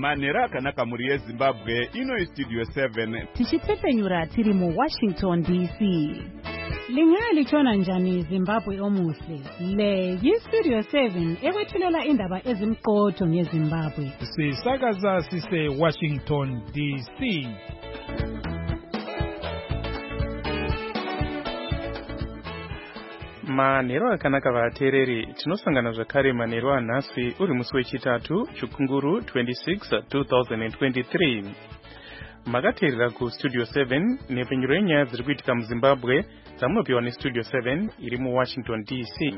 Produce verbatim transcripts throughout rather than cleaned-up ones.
manhero akanaka mhuri yezimbabwe. Ino Studio seven tichipfepenyura tiri mu Washington D C. Lingaya lichona njani Zimbabwe omuhle? Le yi-Studio seven ekwethulela indaba ezimqotho ngeZimbabwe. Sisakaza sise Washington D C. Manhero akanaka vateereri, tinosangana zvakare manhero anhasi uri musi wechitatu Chikunguru twenty-six twenty twenty-three. Makateerera ku Studio seven nepenyuro yenyaya dziri kuitika muZimbabwe dzamunopiwa neStudio seven iri mu Washington D C.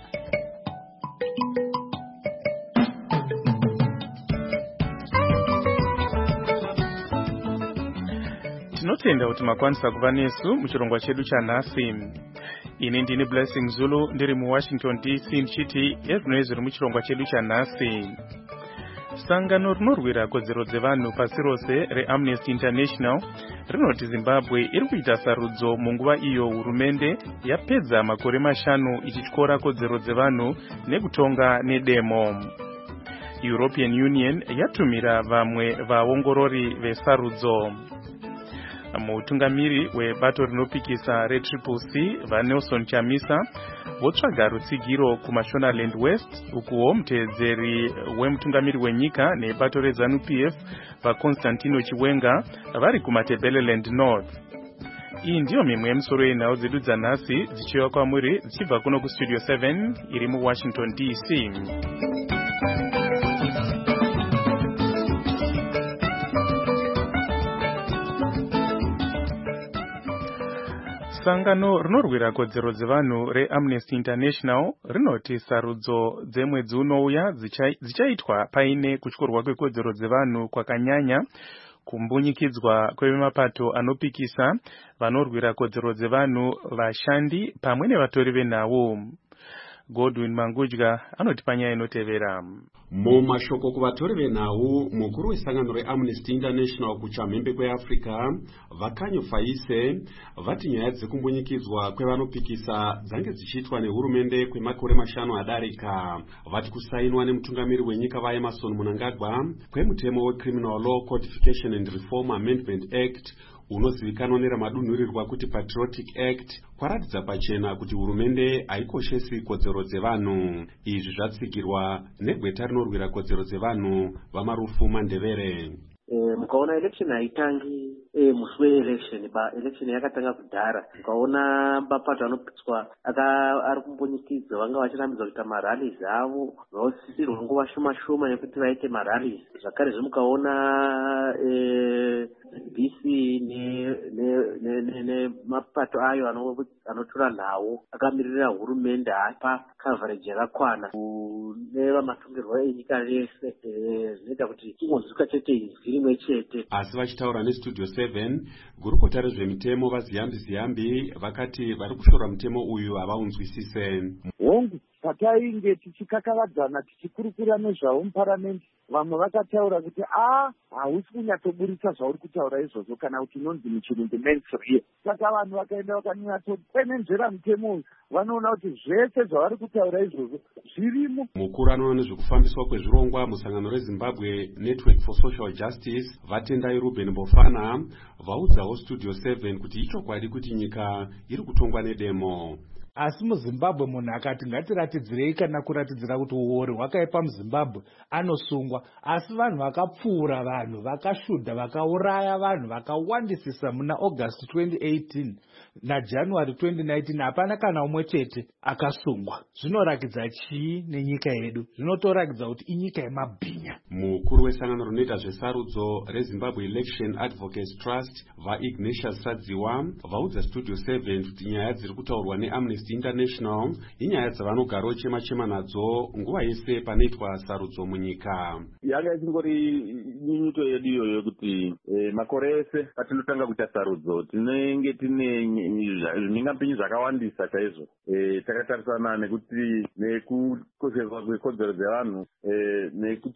Tinotenda kuti makwanisa kuva nesu muchirongwa chedu chanhasi. Ini ndini Blessing Zulu ndiri mu Washington D C ndichiti ezvino zviri muchirongwa chedu chanhasi. Sangano rinorwira kodzero dzevanhu pasi rose reAmnesty International rinoti Zimbabwe iri kuita sarudzo munguva iyo hurumende yapedza makore mashanu ichityora kodzero dzevanhu nekutonga nedemo. European Union yatumira vamwe vaongorori vesarudzo. Mutungamiri webato rinopikisa reTriple C vaNelson Chamisa votsvaga rutsigiro kuMashonaland West, ukuwo muteedzeri wemutungamiri wenyika nebato reZANU P F vaConstantino Chiwenga vari kuMatebeleland North. Iyi ndiyo mimwe yemisoro yenhau dzedu dzanhasi dzichiva kwamuri dzichibva kuno kuStudio seven iri mu Washington D C. Sangano rinorwira kodzero dzevanhu reAmnesty International rinoti sarudzo dzemwedzi unouya dzichaitwa paine kutyorwa kwekodzero dzevanhu kwakanyanya, kumbunyikidzwa kwemapato anopikisa, vanorwira kodzero dzevanhu, vashandi pamwe nevatori venhau. Godwin Mangudya anoti panyaya inotevera. Mumashoko kuvatori venhau, mukuru wesangano reAmnesty International kuchamhembe kweAfrica Vakanyo Faise vati nyaya dzekumbunyikidzwa kwevanopikisa dzange dzichiitwa nehurumende kwemakore mashanu adarika. Vati kusainwa nemutungamiri wenyika vaEmerson Mnangagwa kwemutemo weCriminal Law Codification and Reform Amendment Act unozivikanwa neramadunhurirwa kuti Patriotic Act kwaratidza pachena kuti hurumende haikoshesi kodzero dzevanhu. Izvi zvatsigirwa negweta rinorwira kodzero dzevanhu vaMarufu Mandevere. E, mukaona election haitangi e, musi weelection ba election yakatanga kudhara, mukaona mapato anopitswa ari kumbonyikidza vanga vachirambidza kuita marallies avo vausisirwa nguva shoma shoma nekuti vaite marallies. Zvakare zvimukaona e, B C nemapato ayo anotora nhau akamirira hurumende hapa coverage yakakwana nevamatongerwa enyika rese, zvinoita kuti ingonzwika chete izwi rimwe chete. Asi vachitaura neStudio seven, gurukota rezvemitemo vaZiyambi Ziyambi vakati vari kushora mutemo uyu havaunzwisise. Hongu patainge tichikakavadzana tichikurukura nezvavo muparamende, vamwe vakataura kuti a hausi kunyatsoburitsa zvauri kutaura izvozvo kana kuti inonzi muchirungu mainstream. Saka vanhu vakaenda vakanyatsopenenzvera mutemo uyu vanoona kuti zvese zvavari kutaura izvozvo zvirimo. Mukuru anoona nezvekufambiswa kwezvirongwa musangano reZimbabwe Network for Social Justice vatendai Ruben Mbofana vaudzawo Studio seven kuti ichokwadi kuti nyika iri kutongwa nedemo. Asi muZimbabwe munhu akati ngatiratidzirei kana kuratidzira kuti uori hwakaipa muZimbabwe anosungwa. Asi vanhu vakapfuura, vanhu vakashudha, vakauraya vanhu vakawandisisa muna August twenty eighteen naJanuary twenty nineteen hapana kana umwe chete akasungwa. Zvinorakidza chii nenyika yedu? Zvinotorakidza kuti inyika yemabhinya. Mukuru wesangano rinoita zvesarudzo reZimbabwe Election Advocates Trust vaIgnatius Radziwa vaudza Studio seven kuti nyaya dziri kutaurwa neAmnesty International inyaya dzavanogaro chema chema nadzo nguva yese panoitwa sarudzo munyika. Yanga isingori nyunyuto yedu iyoyo kuti eh, makore ese patinotanga kuita sarudzo tinenge tine zvinengapinyi zvakawandisa chaizvo. Eh, takatarisana nekuti nekukosheswa kwekodzero dzevanhu eh, nekutopedza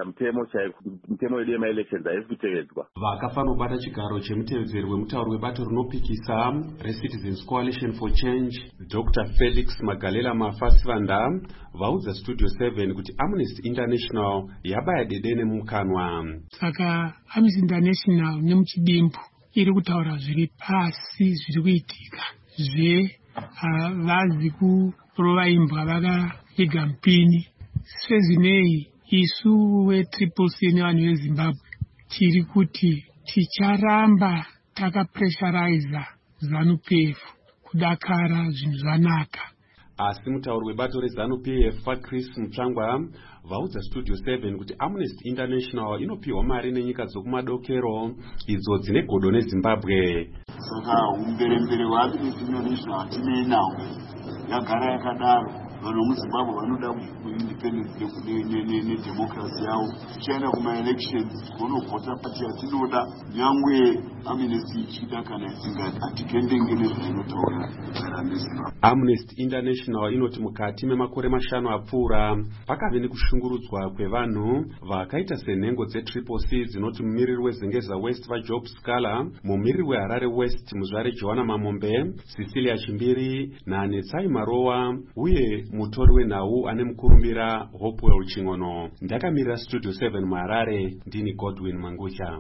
kutevedza mutemo chaiko, mutemo wedu yemaelections haisi kutevedzwa. Vakafanobata chigaro chemutevedzeri wemutauro webato rinopikisa reCitizens Coalition for Change Doctor Felix Magalela Mafasivanda vaudza Studio seven kuti Amnesty International yabaya dedene mumukanwa. Saka Amnesty International nemuchidimbu iri kutaura zviri pasi zviri kuitika zve vazi kurova imbwa vakaviga mupini. Sezvinei isu wetriple C nevanhu veZimbabwe tiri kuti ticharamba takapressuriza ZANU-P F kudakara zvinhu zvanaka. Asi mutauri webato reZANU-P F Chris Mutsvangwa vaudza Studio seven kuti Amnesty International inopiwa mari nenyika dzokumadokero idzo dzine godo neZimbabwe. Saka umberembere hweAmnesty International hatinei nawo, yagara yakadaro. Vanhu vemuZimbabwe vanoda kuindependence nedemocracy yavo. Tichaenda kuma-elections kunovhota pati yatinoda, nyangwe Amnesty ichida kana isingadi, hatikendenge nezvainotaura. Amnesty International inoti mukati memakore mashanu apfuura pakave nekushungurudzwa kwevanhu vakaita senhengo dzetriple C dzinoti mumiriri wezengeza West vaJob Scala, mumiriri weHarare West muzvare Joanna Mamombe, Cecilia Chimbiri naNetsai Marowa uye mutori wenhau ane mukurumbira Hopewell Chingono. Ndakamirira Studio seven muHarare, ndini Godwin Mangucha.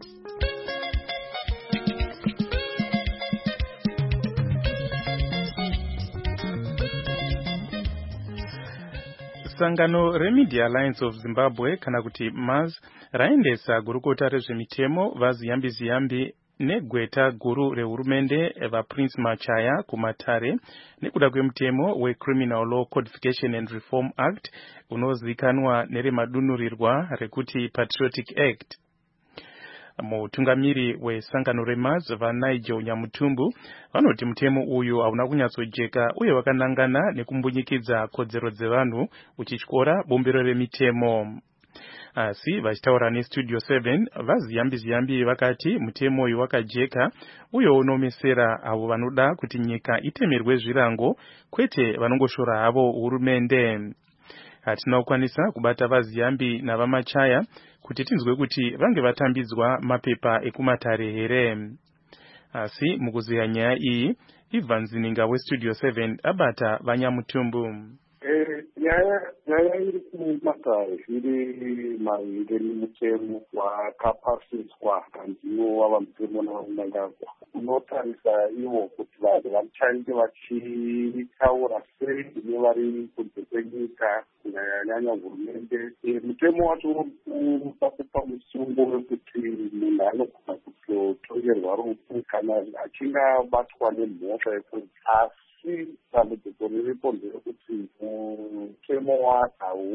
Sangano reMedia Alliance of Zimbabwe kana kuti M A Z raendesa gurukota rezvemitemo vaziyambi-ziyambi negweta guru rehurumende vaPrince Machaya kumatare nekuda kwemutemo weCriminal Law Codification and Reform Act unozikanwa neremadunhurirwa rekuti Patriotic Act. Mutungamiri wesangano reM A Z vaNigel Nyamutumbu vanoti mutemo uyu hauna kunyatsojeka uye wakanangana nekumbunyikidza kodzero dzevanhu uchityora bumbiro remitemo. Asi vachitaura neStudio seven vaziyambi-ziyambi vakati mutemo uyu wakajeka uye unomesera avo vanoda kuti nyika itemerwe zvirango kwete vanongoshora havo hurumende. Hatina kukwanisa kubata vaziyambi navaMachaya kuti tinzwe kuti vange vatambidzwa mapepa ekumatare here. Asi mukuziya nyaya iyi Ivan Zininga weStudio seven abata vaNyamutumbu. Eh, nyaya nyaya iri kumatare iri maringe nemutemo wakapasiswa kanziwo wava mutemo navanangagwa. Unotarisa iwo kuti vanhu vachange vachitaura sei nevari kunze kwenyika kunyanyanya hurumende. Mutemo wacho unopa musungo wekuti munhu anogona kutotongerwa rufu kana achinge abatwa nemhosva yekuti dambudziko riripo nderekuti mutemo wacho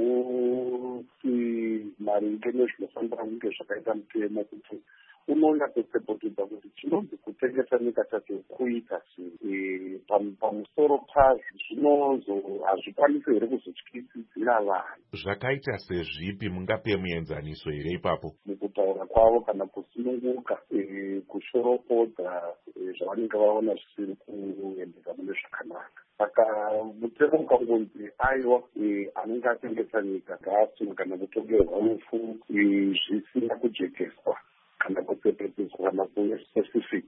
hausi maringe nezvinofanira kunge zvakaita mutemo kuti unonyatsopepotedza kuti chinonzi kutengesa nyika chacho kuita sei pamusoro pazvo zvinozo hazvikwanisi here kuzotyisidzira vanhu. Zvakaita sezvipi mungape muenzaniso here ipapo? Mukutaura kwavo kana kusununguka kushoropodza zvavanenge vaona zvisiri kuendeka mune zvakanaka. Saka mutemo ukangonzi aiwa anenge atengesa nyika ngaasunga kana kutongerwa rufu zvisina kujekeswa kana kupepetedzwa kana kuve specific,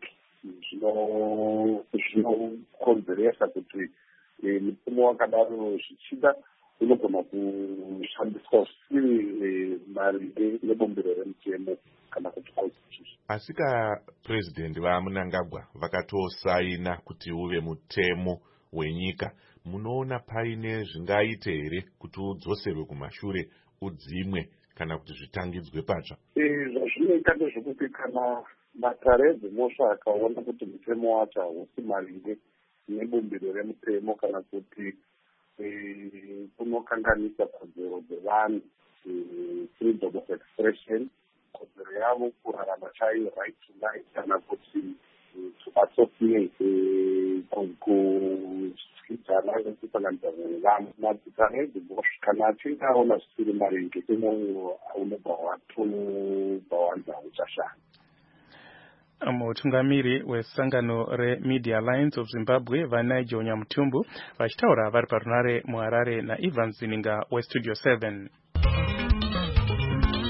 zvinokonzeresa kuti mutemo wakadaro zvichida unogona kushandiswa zvisiri maringe nebumbiro remutemo kana kuti constitution. Asika president vaMnangagwa vakatosaina kuti uve mutemo wenyika, munoona paine zvingaite here kuti udzoserwe kumashure udzimwe kana kuti zvitangidzwe patsva? Zvazvinoita ndezvekuti kana matare edzimhosva akaona kuti mutemo wacho hausi maringe nebumbiro remutemo kana kuti kunokanganisa kodzero dzevanhu, freedom of expression, kodzero yavo kurarama chaiyo, right to life, kana kuti to associate, kusikidzana nekusanganisa vanhu, matare edzimhosva kana achinge aona zvisiri maringe mutemo unobva watobva wanza uchashanda. Mutungamiri wesangano reMedia Alliance of Zimbabwe vaNigel Nyamutumbu vachitaura vari parunare muHarare naIvan Zininga weStudio seven.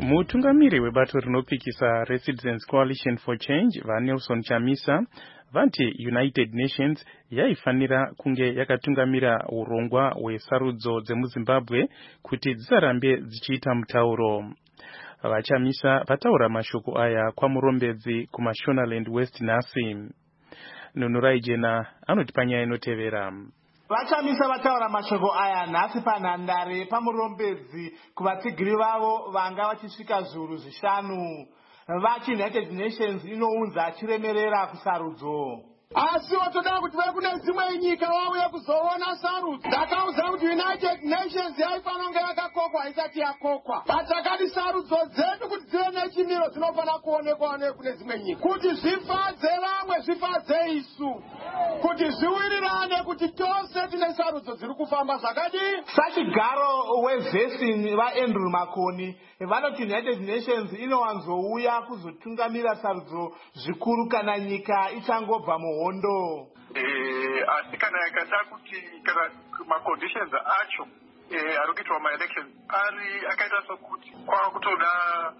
Mutungamiri webato rinopikisa Residents Coalition for Change vaNelson Chamisa vanti United Nations yaifanira kunge yakatungamira urongwa hwesarudzo dzemuZimbabwe kuti dzisarambe dzichiita mutauro. VaChamisa vataura mashoko aya kwamurombedzi kumaShonaland West nhasi. Nunurai Jena anoti panyaya inotevera. VaChamisa vataura mashoko aya nhasi panhandare pamurombedzi kuvatsigiri vavo vanga vachisvika zviuru zvishanu. Vachi United Nations inounza achiremerera kusarudzo. Asi watoda kuti vekune dzimwe nyika vauye kuzoona sarudzo. Ndakauza kuti United Nations yaifanonge yakakokwa isati yakokwa. Patakati sarudzo dzedu kuti dzive nechimiro dzinofana kuonekwa nekune dzimwe nyika. Kuti zvifadze vamwe zvifadze isu. Kuti zviwirirane kuti tose tine sarudzo dziri kufamba zvakadi. Sachigaro wevhesini vaAndrew Makoni vanoti United Nations inowanzouya kuzotungamira sarudzo zvikuru kana nyika ichangobva muhondo. Eh, asi kana yakada kuti kana maconditions acho eh arikuitwa ma-elections ari akaita sokuti kwakutoda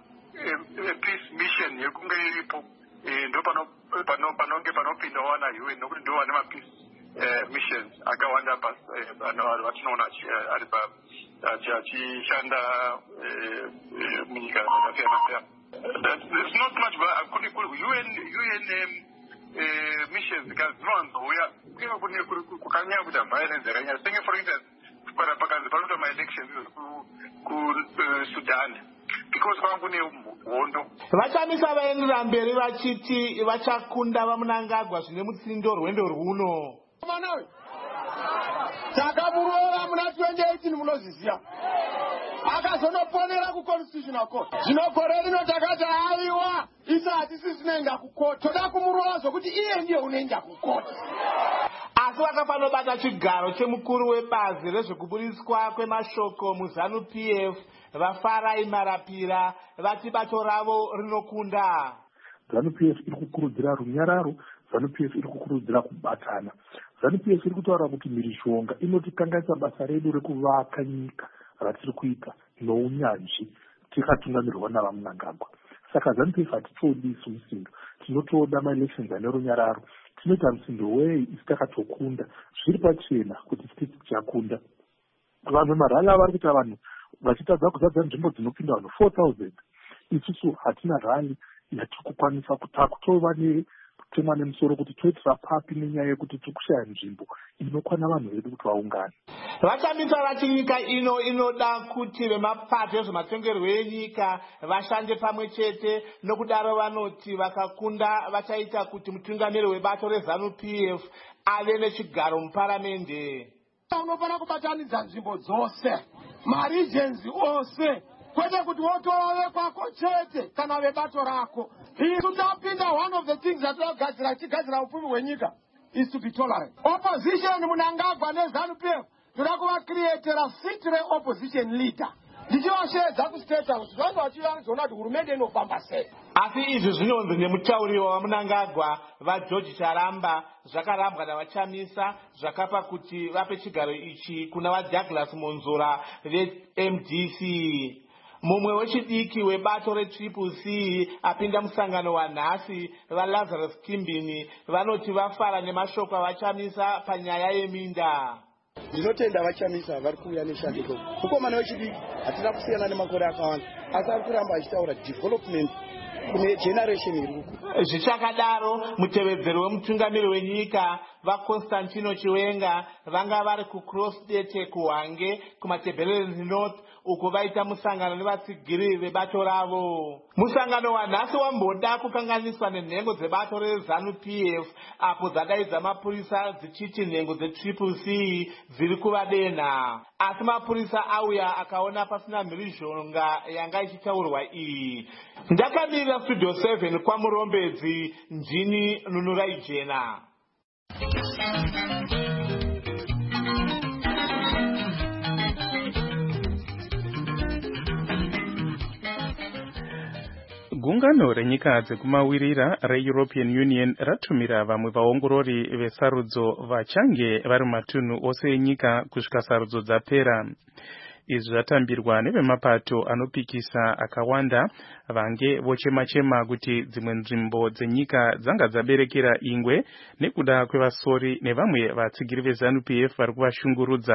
peace mission yekunge iripo eh ndo pano pano panonge panopinda wana U N nokuti ndo wane ma-peace missions akawanda pas vatinoona ari pa achishanda munyika dzakasiyana siyana. There's not much kuti U N U N missions zikazinwanzouya kuva kune kukanyanya kuti violence yakanyanya senge for instance kana pakazi panoita ma-elections kuSudan because kwanga kune hondo. VaChamisa vaenderera mberi vachiti vachakunda vaMnangagwa zvine mutsindo rwendo rwuno. Manawe takamurova muna twenty eighteen munozviziva akazonoponera kuconstitutional court. Zvino gore rino takati aiwa isa hatisi zvinoenda kucourt toda kumurova zvokuti iye ndiye unoenda kucourt. Asi vakafanobata chigaro chemukuru webazi rezvekuburiswa kwemashoko muZANU P F vaFarai Marapira vati bato ravo rinokunda. ZANU P F iri kukurudzira runyararo, ZANU P F iri kukurudzira kubatana. ZANU P F iri kutaura kuti mhirizhonga inotikanganisa basa redu rekuvaka nyika ratiri kuita nounyanzvi tikatungamirirwa navaMnangagwa. Saka ZANU P F hatitodi isu musindo, tinotoda ma-elections ane runyararo. Tinoita musindo wei isi takatokunda zviri pachena kuti state tichakunda. Vanhu marali vari kuita vanhu vachitadza kuzadza nzvimbo dzinopinda vanhu four thousand. Isusu hatina rali yatiri kukwanisa kutova netemwa nemusoro kuti toitira papi nenyaya yekuti tiri kushaya nzvimbo inokwana vanhu vedu kuti vaungane. VaChamisa vati nyika ino inoda kuti vemapato ezvematongerwo enyika vashande pamwe chete, nokudaro vanoti vakakunda vachaita kuti mutungamiri webato reZANU P F ave nechigaro muparamende. Unofana kubatanidza nzvimbo dzose, ma-regions ose, kwete kuti wotove kwako chete kana vebato rako. Isu tapinda one of the things that tinogadzira tigadzira upfumi hwenyika is to be tolerant. Opposition Mnangagwa neZANU P F toda kuvacreatera seat re-opposition leader. Ndichivashedza kustate house vanhu vachivanzoona kuti hurumende inofamba sei. Asi izvi zvinonzi nemutauri waMnangagwa vaGeorge Charamba zvakarambwa navaChamisa zvakapa kuti vape chigaro ichi kuna vaDouglas Monzora veM D C. Mumwe wechidiki webato reTriple C apinda musangano wanhasi vaLazarus Kimbini vanoti vafara nemashoko avaChamisa panyaya yeminda. Ndinotenda vaChamisa vari kuuya neshandiko. Mukomana wechidiki hatina kusiyana nemakore akawanda, asi ari kuramba achitaura development kune generation iri uku. Zvichakadaro mutevedzeri wemutungamiri wenyika vaConstantino Chiwenga vanga vari kuCrossdete kuHwange kumaTebeleland North uko vaita musangano nevatsigiri vebato ravo. Musangano wanhasi wamboda kukanganiswa nenhengo dzebato reZANU P F apo dzadaidza mapurisa dzichiti nhengo dzeTriple C dziri kuvadenha. Asi mapurisa auya akaona pasina mhirizhonga yanga ichitaurwa iyi. Ndakamirira Studio seven kwamurombedzi, ndini Nunurai Jena. Gungano renyika dzekumawirira reEuropean Union ratumira vamwe vaongorori vesarudzo vachange vari matunhu ose enyika kusvika sarudzo dzapera. izvi zvatambirwa nevemapato anopikisa akawanda vange vochema-chema kuti dzimwe nzvimbo dzenyika dzanga dzaberekera ingwe nekuda kwevasori nevamwe vatsigiri veZANU P F vari kuvashungurudza.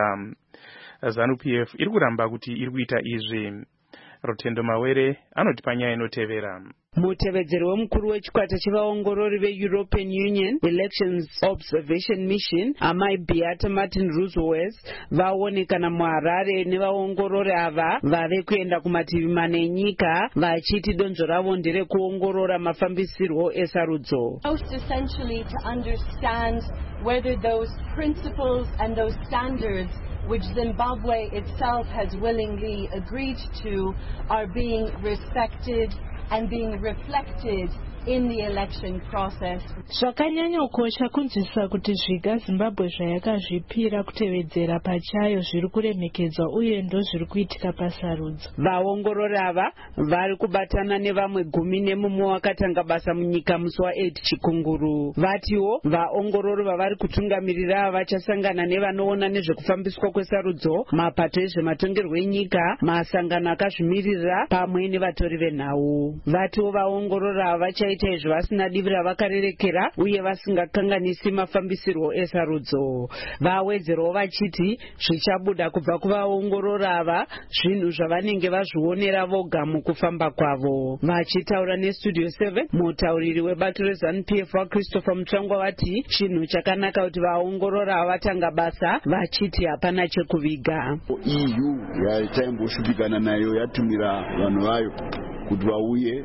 ZANU P F iri kuramba kuti iri kuita izvi. Rutendo Mawere anoti panyaya inotevera. Mutevedzeri wemukuru wechikwata chevaongorori veEuropean Union Elections Observation Mission amai Beata Martin Russowers vaonekana muHarare nevaongorori ava vave kuenda kumativi mana enyika vachiti donzvo ravo nderekuongorora mafambisirwo esarudzo. Most essentially to understand whether those principles and those standards which Zimbabwe itself has willingly agreed to are being respected and being reflected in the election process. Zvakanyanya kukosha kunzwisisa kuti zviga Zimbabwe zvayakazvipira kutevedzera pachayo zviri kuremekedzwa uye ndo zviri kuitika pasarudzo. Vaongorori ava vari kubatana nevamwe gumi nemumwe wakatanga basa munyika musi wa8 Chikunguru. Vatiwo vaongorori vavari kutungamirira vachasangana nevanoona nezvekufambiswa kwesarudzo, mapato ezvematongerwo enyika, masangano akazvimirira pamwe nevatori venhau. Vatiwo vaongorori ava vachaita izvi vasina divi ravakarerekera uye vasingakanganisi mafambisirwo esarudzo. Vawedzerawo vachiti zvichabuda kubva kuvaongorori ava zvinhu zvavanenge vazvionera voga mukufamba kwavo. Vachitaura neStudio seven, mutauriri webato reZANU P F waChristopher Mutsvangwa vati chinhu chakanaka kuti vaongorori ava vatanga basa vachiti hapana chekuviga. E U yaimboshuphikana nayo yatumira vanhu vayo kuti vauye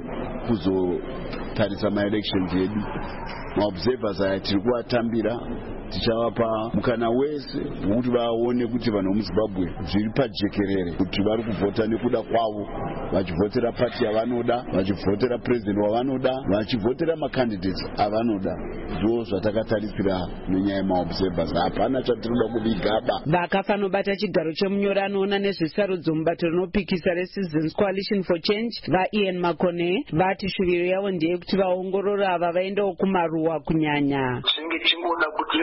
kuzotarisa ma-elections edu. Ma-observers aya tiri kuvatambira, tichavapa mukana wese wekuti vaone kuti vanhu vemuZimbabwe zviri pajekerere kuti vari kuvhota nekuda kwavo, vachivhotera pati yavanoda, vachivhotera president wavanoda, vachivhotera macandidates avanoda. Ndo zvatakatarisira nenyaya yema-observers. Hapana chatinoda kuvigaba. Vakafanobata chigaro chemunyori anoona nezvesarudzo mubato rinopikisa reCitizens Coalition for Change vaIan Makone vati shuviro yavo ndeyekuti vaongorori ava vaendawo kumaruwa kunyanya. Chinge chingoda kuti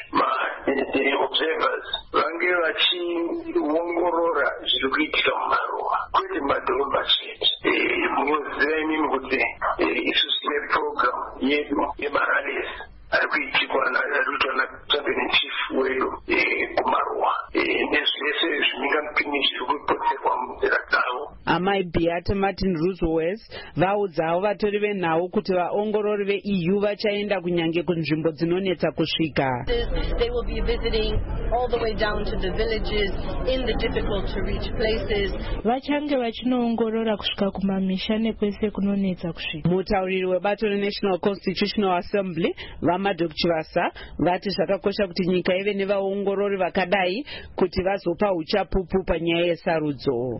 ma-observers vange vachiongorora zviri kuitika mumaruwa kwete mumadhorobha chete. Munoziva imimi kuti isusu tine program yedu yemarallies ari kuitikwa naruitwa nacabinet chief wedu kumaruwa nezvese zvinengamupini zviri kupoterwa munzira dzavo. Amai Beata Martin Russowers vaudzawo vatori venhau kuti vaongorori veE U vachaenda kunyange kunzvimbo dzinonetsa kusvika. They will be visiting all the way down to the villages in the difficult to reach places. Vachange vachinoongorora kusvika kumamisha nekwese kunonetsa kusvika. Mutauriri webato reNational Constitutional Assembly vaMadok Chivasa vati zvakakosha kuti nyika ive nevaongorori vakadai kuti vazopa uchapupu panyaya yesarudzo.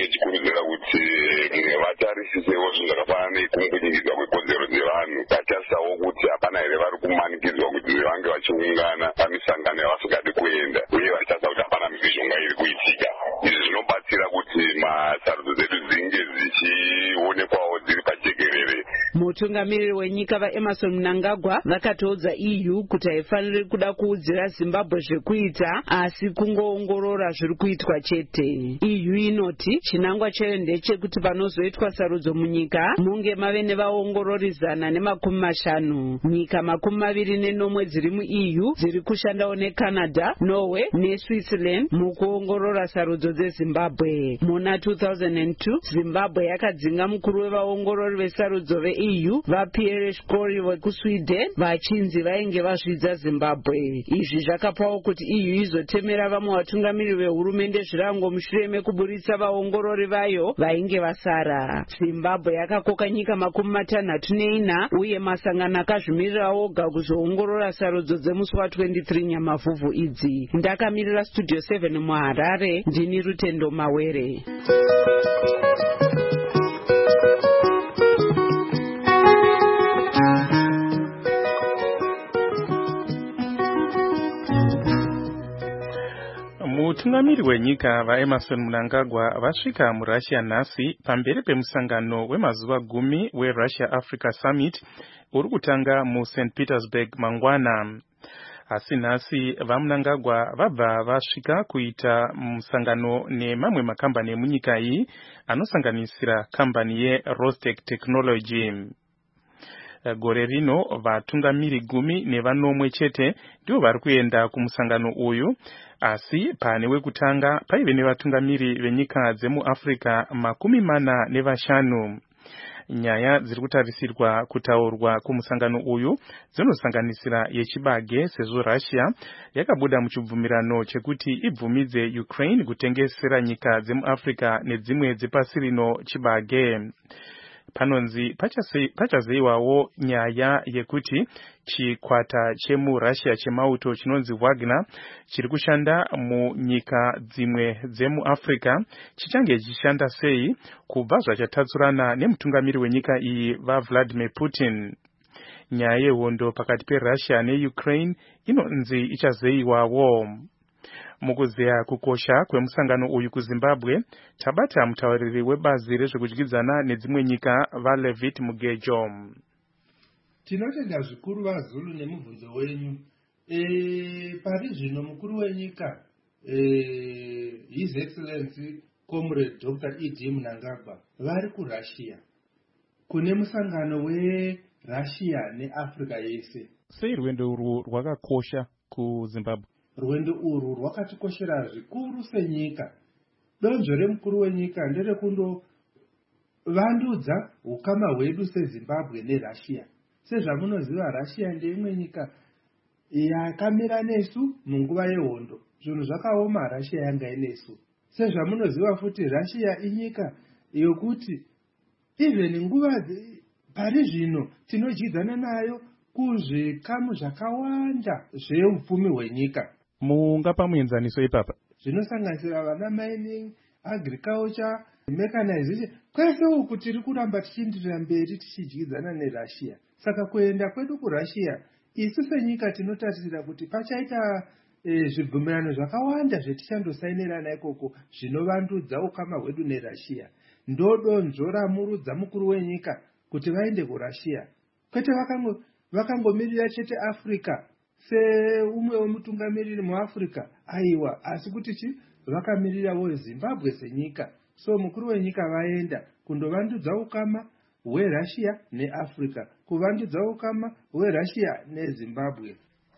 Kuti vatarisisewo zvinhu zvakafanana nekumbunyikidza kwekodzero dzevanhu, vacharisawo kuti hapana here vari kumanikidzwa kuti vange vachiungana pamisangano yavasingadi kuenda, uye vachitarisa kuti hapana mhirizhonga iri kuitika. Izvi zvinobatsira kuti masarudzo dzedu dzinge dzichionekwawo dziri pajekerere. Mutungamiriri wenyika vaEmerson Mnangagwa vakatoudza E U kuti haifaniri kuda kuudzira Zimbabwe zvekuita asi kungoongorora zviri kuitwa chete. E U inoti chinangwa chayo ndechekuti panozoitwa sarudzo munyika munge mave nevaongorori zana nemakumi mashanu. Nyika makumi maviri nenomwe dziri muE U dziri kushandawo neCanada, Norway neSwitzerland mukuongorora sarudzo dzeZimbabwe. Muna two thousand two Zimbabwe yakadzinga mukuru wevaongorori vesarudzo veE U vaPierre Shkori vekuSweden vachinzi vainge vazvidza Zimbabwe. Izvi zvakapawo kuti E U izotemera vamwe vatungamiriri vehurumende zvirango mushure mekuburitsa vaongorori vayo vainge vasara. Zimbabwe yakakoka nyika makumi matanhatu neina uye masangano akazvimirira oga kuzoongorora sarudzo dzemusi wa23 Nyamavhuvhu idzi. Ndakamirira Studio seven muHarare, ndini Rutendo Mawere. Mutungamiri wenyika vaEmerson Mnangagwa vasvika muRussia nhasi pamberi pemusangano wemazuva gumi weRussia Africa Summit uri kutanga muSaint Petersburg mangwana. asi nhasi vaMnangagwa vabva vasvika kuita musangano nemamwe makambani emunyika iyi anosanganisira kambani yeRostec Technology. Gore rino vatungamiri gumi nevanomwe chete ndio vari kuenda kumusangano uyu, asi pane wekutanga paive nevatungamiri venyika dzemuAfrica makumi mana nevashanu. Nyaya dziri kutarisirwa kutaurwa kumusangano uyu dzinosanganisira yechibage, sezvo Russia yakabuda muchibvumirano chekuti ibvumidze Ukraine kutengesera nyika dzemuAfrica nedzimwe dzepasi rino chibage. Panonzi pachazoiwawo nyaya yekuti chikwata chemuRussia chemauto chinonzi Wagner chiri kushanda munyika dzimwe dzemuAfrica chichange chishanda sei kubva zvachatatsurana nemutungamiri wenyika iyi vaVladimir Putin. Nyaya yehondo pakati peRussia neUkraine inonzi ichazoiwawo. Mukuzeya kukosha kwemusangano uyu kuZimbabwe, tabata mutauriri webazi rezvekudyidzana nedzimwe nyika vaLevit Mugejo. Tinotenda zvikuru vaZulu nemubvunzo wenyu. E, pari zvino mukuru wenyika e, His Excellency Comrade Doctor E D Mnangagwa vari kuRussia kune musangano weRussia neAfrica yese. Sei rwendo urwu rwakakosha kuZimbabwe? Rwendo urwu rwakatikoshera zvikuru senyika. Donzvo remukuru wenyika nderekundo vandudza ukama hwedu seZimbabwe neRussia. Sezvamunoziva Russia ndeimwe nyika yakamira nesu munguva yehondo. Zvinhu zvakaoma Russia yanga inesu. Sezvamunoziva futi Russia inyika yokuti even nguva pari zvino tinodyidzana nayo kuzvikamu zvakawanda zveupfumi hwenyika. Mungapa muenzaniso ipapa? Zvinosanganisira vana mining, agriculture, mechanization. Kwese uku tiri kuramba tichienderera mberi tichidyidzana neRussia. Saka kuenda kwedu kuRussia, isu senyika tinotarisira kuti pachaita e, zvibvumirano zvakawanda zvetichandosainirana ikoko zvinovandudza ukama hwedu neRussia. Ndodonzvo ramurudza mukuru wenyika kuti vaende kuRussia. Kwete vakango vakangomirira chete Africa seumwe wemutungamiriri muAfrica, aiwa, asi kuti chi vakamirirawo Zimbabwe senyika. So mukuru wenyika vaenda kundovandudza ukama hweRussia neAfrica, kuvandudza ukama hweRussia neZimbabwe.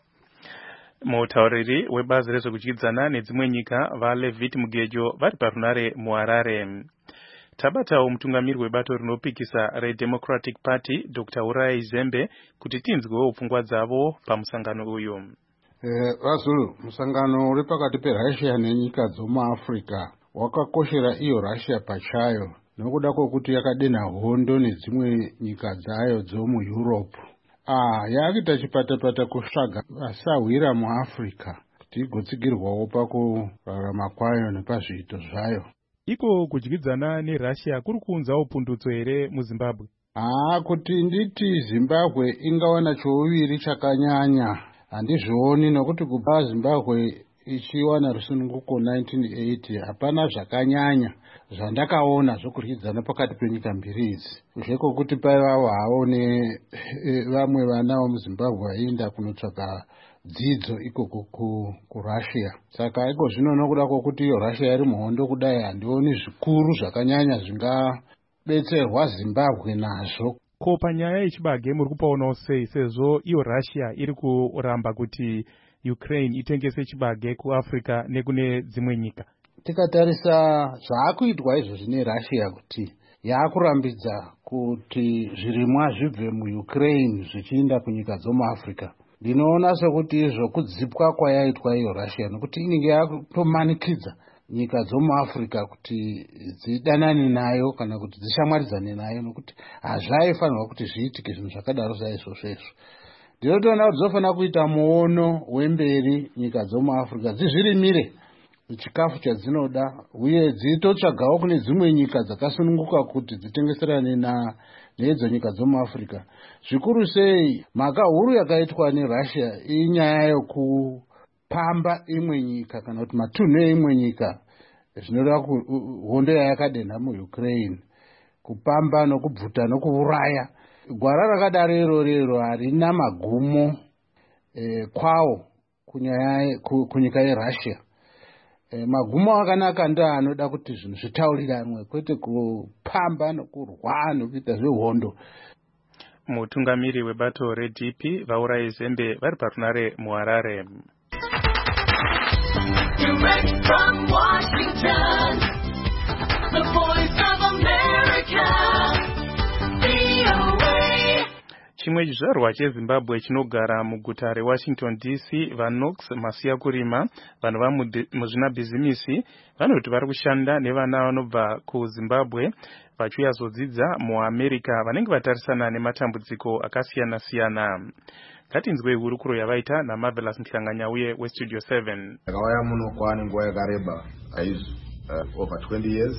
Mutauriri webazi rezvekudyidzana nedzimwe nyika vaLevit Mugejo vari parunare muHarare. Tabatawo mutungamiri webato rinopikisa reDemocratic Party Doctor Urai Zembe kuti tinzwewo pfungwa dzavo pamusangano uyu. Eh, vazulu, musangano uri pakati peRussia nenyika dzomuAfrica wakakoshera iyo Russia pachayo nokuda kwokuti yakadenha hondo nedzimwe nyika dzayo dzomuEurope. Ah, yakuita chipatapata kusvaga vasawira muAfrica kuti igotsigirwawo pakurarama kwayo nepazviito zvayo. Iko kudyidzana neRussia kuri kuunzawo pundutso here muZimbabwe? Ah, kuti nditi Zimbabwe ingawana chouviri chakanyanya handizvioni, nokuti kubva Zimbabwe ichiwana rusununguko nineteen eighty hapana zvakanyanya zvandakaona zvokudyidzana pakati penyika mbiri idzi. Zveko kuti paivawo hawo nevamwe vana vemuZimbabwe vaienda kunotsvaga dzidzo ikoko kuRussia. Saka iko zvino nokuda kwokuti iyo Russia iri muhondo kudai handioni zvikuru zvakanyanya zvingabetserwa Zimbabwe nazvo. Ko panyaya yechibage muri kupaonawo sei sezvo iyo Russia iri kuramba kuti Ukraine itengese chibage kuAfrica nekune dzimwe nyika? Tikatarisa zvaakuitwa izvozvi neRussia kuti yaakurambidza kuti zvirimwa zvibve muUkraine zvichienda kunyika dzomuAfrica, ndinoona sekuti izvo kudzipwa kwayaitwa iyo Russia nokuti inenge yakutomanikidza nyika dzomuAfrica kuti dzidanane nayo kana kuti dzishamwaridzane nayo, nokuti hazvaifanirwa kuti zviitike zvinhu zvakadaro saizvozvo izvo. Ndinotoona kuti dzofanira kuita muono wemberi nyika dzomuAfrica dzizvirimire chikafu chadzinoda uye dzitotsvagawo kune dzimwe nyika dzakasununguka kuti dzitengeserane na nedzo nyika dzomuAfrica. Zvikuru sei mhaka huru yakaitwa neRussia inyaya yokupamba imwe nyika kana kuti matunhu eimwe nyika zvinoda hondo yayakadenha muUkraine, kupamba nokubvuta nokuuraya. Gwara rakadaro iro rero harina magumo eh, kwawo kunyaya kunyika yeRussia. E, magumo akanaka ndo anoda kuti zvinhu zvitauriranwe kwete kupamba nokurwa nokuita zvehondo. Mutungamiri webato re-D P Vaurayi Zembe vari parunare muHarare. Direct from Washington, the voice of America, V O A. Chimwe chizvarwa cheZimbabwe chinogara muguta reWashington D C, vaKnox Masiakurima, vanhu vamuzvinabhizimisi vanoti vari kushanda nevana vanobva kuZimbabwe vachiuyazodzidza muAmerica vanenge vatarisana nematambudziko akasiyana-siyana. Ngatinzwei hurukuro yavaita naMarvelous Mhlanganyauye weStudio seven. Ndakauya muno kwane nguva yakareba aizu uh, over twenty years,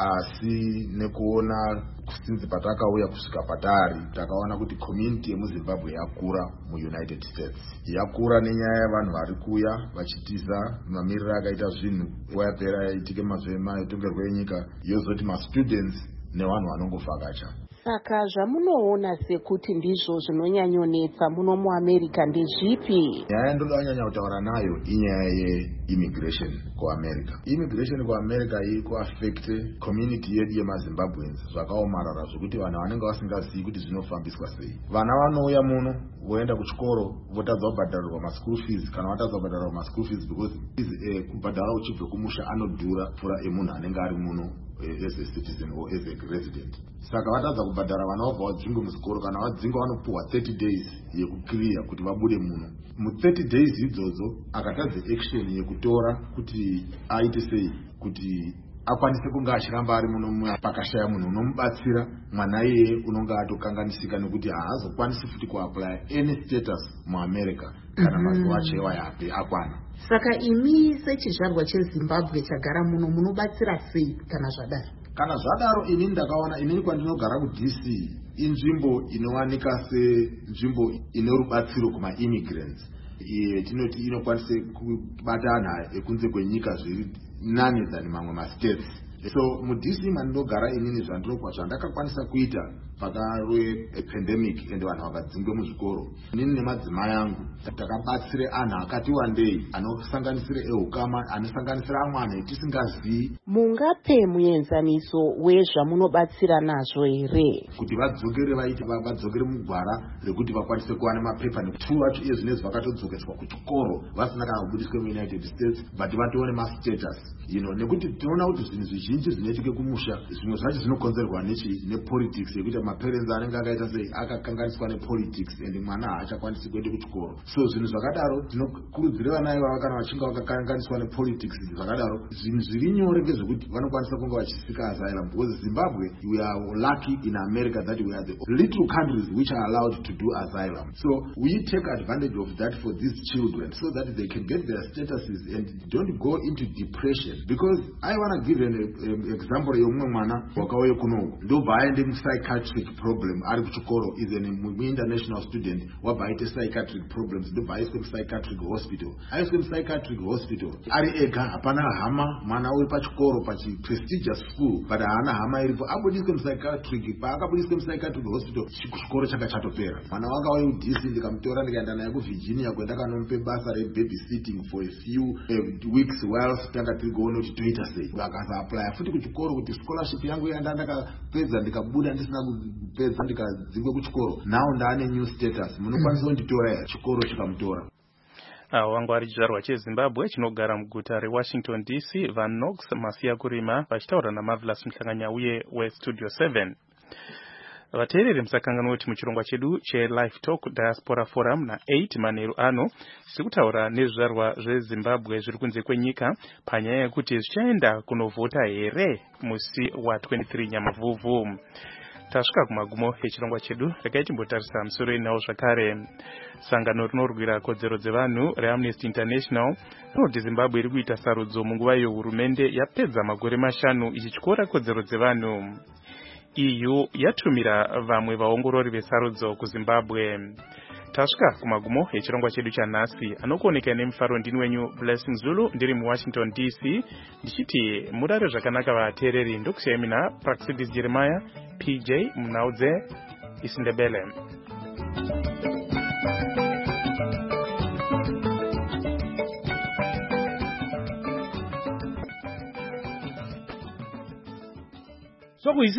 asi nekuona since patakauya kusvika patari takaona kuti community yemuZimbabwe yakura muUnited States. Yakura nenyaya yavanhu vari kuuya vachitiza mamiriro akaita zvinhu. Nguva yapera yaitike mazvema etongerwo enyika yozoti mastudents nevanhu vanongovhakacha. Saka zvamunoona sekuti ndizvo zvinonyanyonetsa muno muAmerica ndezvipi? Nyaya ndoda nyanya kutaura nayo inyaya ye-immigration kuAmerica. Immigration kuAmerica iri kuaffect community yedu yemaZimbabweans zvakaomarara zvokuti vanhu vanenge vasingazivi kuti zvinofambiswa sei. Vana vanouya muno voenda kuchikoro votadza kubhadharirwa maschool fees kana vatadza kubhadharirwa maschool fees because eh, kubhadhara uchibve kumusha anodhura pfuura emunhu anenge ari muno as a citizen or as a resident. Saka vatadza kubhadhara vana vabva vadzinge muchikoro kana vadzinga vanopuhwa thirty days yekuclear kuti vabude muno. Mu thirty days idzodzo akatadze action yekutora kuti aite sei kuti akwanise kunge achiramba ari muno pakashaya munhu unomubatsira, mwana iyeye unonge atokanganisika nekuti haazokwanisi futi kuapply any status muAmerica kana mazuva achewa yape akwana. Saka imi sechizvarwa cheZimbabwe chagara muno munobatsira sei kana zvadaro? Kana zvadaro ini ndakaona inini kwandinogara kuD C inzvimbo inowanika senzvimbo ine rubatsiro kuma-immigrants. Iye tinoti inokwanise kubata anhu ekunze kwenyika zviri nani than mamwe mastates. So muD C mandinogara inini zvandinokwa zvandakakwanisa kuita pakarwe epandemic ende vanhu vakadzingwe muzvikoro, inini nemadzimai angu takabatsire anhu akati wandei anosanganisire ehukama, anosanganisira amwe anhu etisingazivi. Mungape muenzaniso wezvamunobatsira nazvo here kuti vadzokere vaite vadzokere mugwara rekuti vakwanise kuwana mapepa nekuti vacho iye zvinezvi vakatodzokeswa kuchikoro vasina kana kubudiswe muUnited States but vatone mastatus, you know, nekuti tinoona kuti zvinhu zvizhinji zvinoitike kumusha zvimwe zvacho zvinokonzerwa nepolitics yekuti maparents anenge akaita sei akakanganiswa nepolitics and mwana haachakwanisi kuende kuchikoro. So zvinhu zvakadaro tinokurudzire vana ivava kana vachinge vakakanganiswa nepolitics zvakadaro, zvinhu zviri nyore ngezvekuti vanokwanisa kunge vachisvika asylum because Zimbabwe we are lucky in America that we are the little countries which are allowed to do asylum. So we take advantage of that for these children so that they can get their statuses and don't go into depression. Because I want to give an um, example yomwe mwana wakauye kunoku ndobva aende psychiatric problem ari kuchikoro is an international student wabva aite psychiatric problems ndobva aiswe psychiatric hospital aiswe psychiatric hospital ari ega hapana hama, mwana uri pachikoro pachi prestigious school but haana hama iripo, abudiswe psychiatric paakabudiswe psychiatric hospital chikoro changa chatopera. Mwana wakauye kuD C ndikamutora ndikaenda naye kuVirginia kwendakanomupe basa rebabysitting for a few uh, weeks whilst tanga tiri kuona kuti toita sei. Akasaapplya futi kuchikoro kuti scholarship yangu yanda ndakapedza ndikabuda ndisina kupedza ndikadzingwe kuchikoro, now ndaane new status, munokwanisa kunditora here, chikoro chikamutora. Avo vangu vari chizvarwa cheZimbabwe chinogara muguta reWashington D C, vaKnox Masiakurima vachitaura naMarvelous Mhlanganyauye weStudio seven. Vateereri musakanganwa kuti muchirongwa chedu cheLive Talk Diaspora Forum na eight manheru ano tiri kutaura nezvizvarwa zveZimbabwe zviri kunze kwenyika panyaya yekuti zvichaenda kunovhota here musi wa twenty-three Nyamavhuvhu. Tasvika kumagumo echirongwa chedu, regai timbotarisa musoro inawo zvakare. Sangano rinorwira kodzero dzevanhu reAmnesty International rinoti Zimbabwe iri kuita sarudzo munguva iyo hurumende yapedza magore mashanu ichityora kodzero dzevanhu. E U yatumira vamwe vaongorori vesarudzo kuZimbabwe. Tasvika kumagumo echirongwa chedu chanhasi, anokuoneka nemufaro ndini wenyu Blessing Zulu ndiri muWashington D C ndichiti mudare zvakanaka vateereri. Ndokusiyai mina Praxidis Jeremiah P J munhaudze Isindebele. so